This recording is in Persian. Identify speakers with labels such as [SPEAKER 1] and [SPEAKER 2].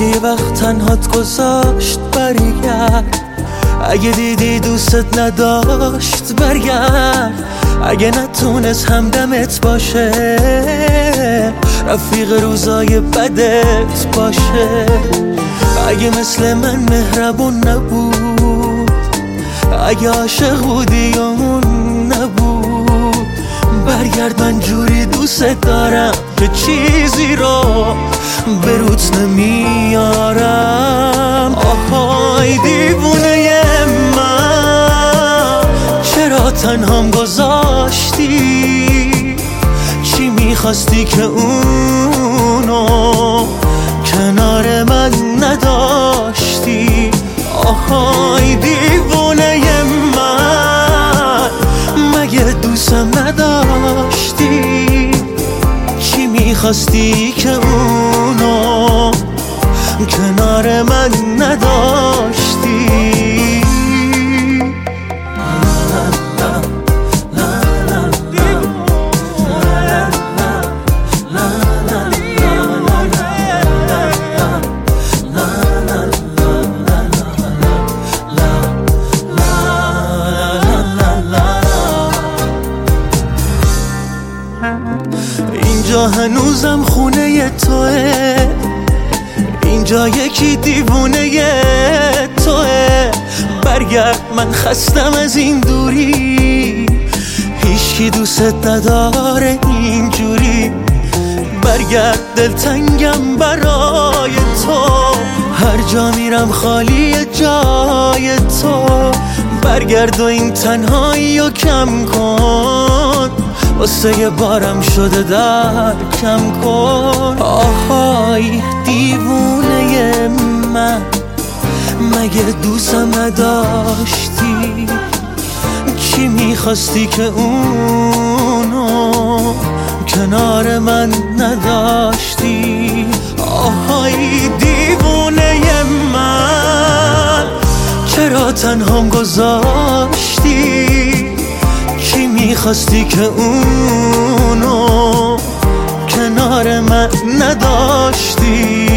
[SPEAKER 1] اگه یه وقت تنهات گذاشت برگرد، اگه دیدی دوست نداشت برگرد، اگه نتونست همدمت باشه رفیق روزای بدت باشه، اگه مثل من مهربون نبود، اگه عاشق بودی یا اون نبود، برگرد من جوری دوست دارم که چیزی رو به روت نمیارم. آهای دیوونه من، چرا تنهام گذاشتی؟ چی میخواستی که اونو کنار من نداشتی؟ آهای دیوونه من، مگه دوستم نداشتی؟ چی میخواستی که اونو کنار من نداشتی؟ اینجا هنوزم خونه توه، اینجا یکی دیوونه توه، برگرد من خستم از این دوری، هیچکی دوست نداره اینجوری، برگرد دلتنگم برای تو، هر جا میرم خالی جای تو، برگرد و این تنهایی رو کم کن، واسه یه بارم شده در کم کن. آهای دیوونه من، مگه دوستم نداشتی؟ چی میخواستی که اونو کنار من نداشتی؟ آهای دیوونه من، چرا تنهام گذاشتی؟ چی میخواستی که اونو کنار من نداشتی؟